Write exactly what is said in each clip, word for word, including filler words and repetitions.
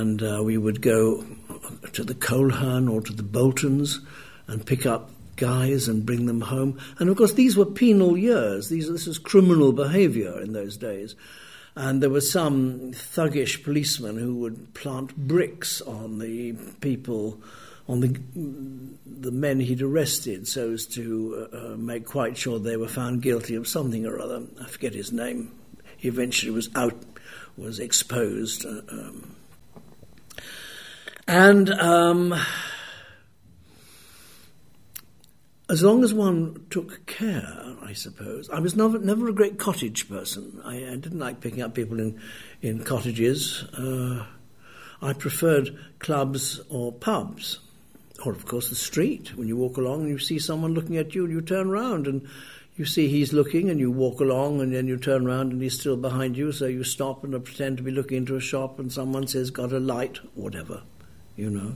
and uh, we would go to the Coleherne or to the Boltons and pick up guys and bring them home. And of course these were penal years. These, this was criminal behaviour in those days. And there were some thuggish policemen who would plant bricks on the people, on the the men he'd arrested, so as to uh, make quite sure they were found guilty of something or other. I forget his name. He eventually was out, was exposed. Uh, um, and um, as long as one took care, I suppose. I was never, never a great cottage person. I, I didn't like picking up people in, in cottages. Uh, I preferred clubs or pubs. Or, of course, the street. When you walk along and you see someone looking at you, and you turn round and you see he's looking, and you walk along and then you turn round and he's still behind you, so you stop and pretend to be looking into a shop and someone says, got a light, whatever, you know.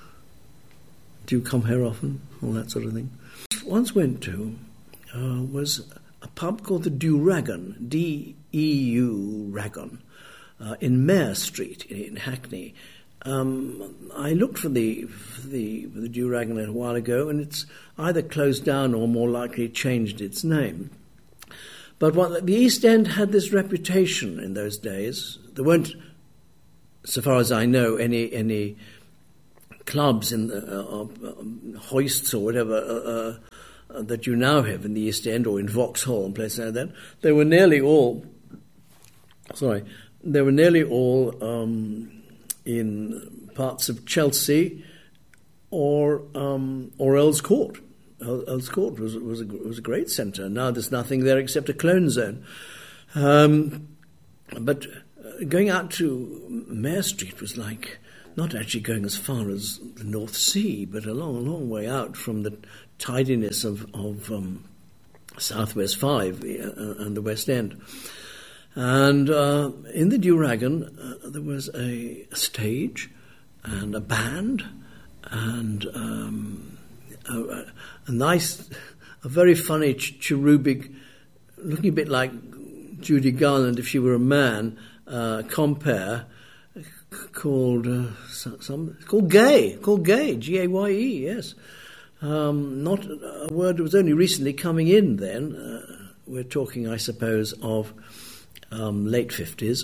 Do you come here often? All that sort of thing. Once went to uh, was a pub called the Duragon, D E U Ragon, uh, in Mare Street in, in Hackney. Um, I looked for the for the, for the Duragon a while ago, and it's either closed down or more likely changed its name. But what, the East End had this reputation in those days. There weren't, so far as I know, any any clubs in the, uh, uh, hoists or whatever uh, uh, that you now have in the East End or in Vauxhall and places like that. They were nearly all. Sorry, they were nearly all. Um, in parts of Chelsea or um, or Earl's Court. Earl's Court was was a, was a great centre. Now there's nothing there except a clone zone. Um, but going out to Mare Street was like not actually going as far as the North Sea, but a long, long way out from the tidiness of, of um, South West Five and the West End. And uh, in the Duragon, uh, there was a, a stage and a band and um, a, a nice, a very funny ch- cherubic, looking a bit like Judy Garland if she were a man, uh, compere c- called uh, some called Gay, called Gay, G A Y E, yes. Um, not a word that was only recently coming in then. Uh, we're talking, I suppose, of Um, late fifties,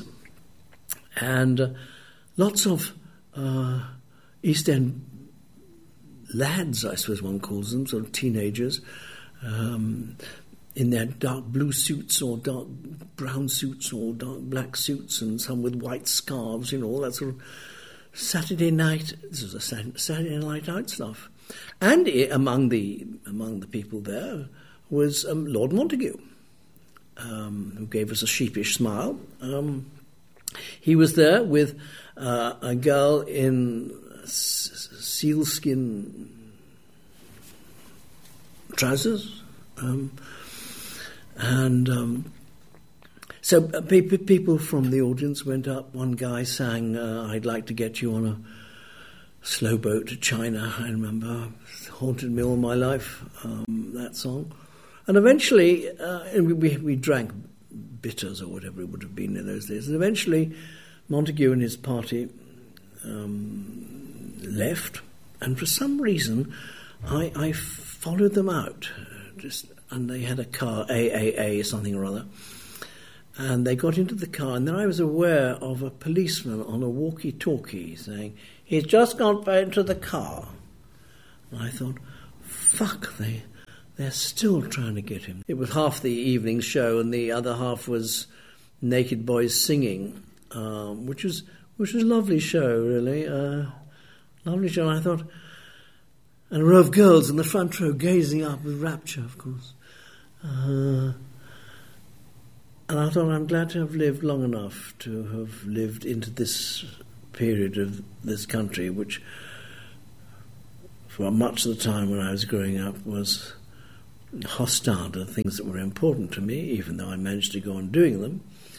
and uh, lots of uh, East End lads, I suppose one calls them, sort of teenagers, um, in their dark blue suits or dark brown suits or dark black suits, and some with white scarves, you know, all that sort of Saturday night. This was a Saturday night out stuff, and it, among the among the people there was um, Lord Montague. Um, who gave us a sheepish smile. Um, he was there with uh, a girl in s- sealskin trousers. Um, and um, so uh, pe- people from the audience went up. One guy sang, uh, I'd like to get you on a slow boat to China. I remember, it haunted me all my life, um, that song. And eventually, uh, and we, we drank bitters or whatever it would have been in those days. And eventually, Montague and his party um, left. And for some reason, I, I followed them out. Just, and they had a car, A A A, something or other. And they got into the car, and then I was aware of a policeman on a walkie-talkie saying, he's just got into the car. And I thought, fuck, they... They're still trying to get him. It was half the evening show, and the other half was naked boys singing, um, which was which was a lovely show, really. Uh, lovely show. And I thought, and a row of girls in the front row gazing up with rapture, of course. Uh, and I thought, I'm glad to have lived long enough to have lived into this period of this country, which, for much of the time when I was growing up, was hostile to things that were important to me, even though I managed to go on doing them.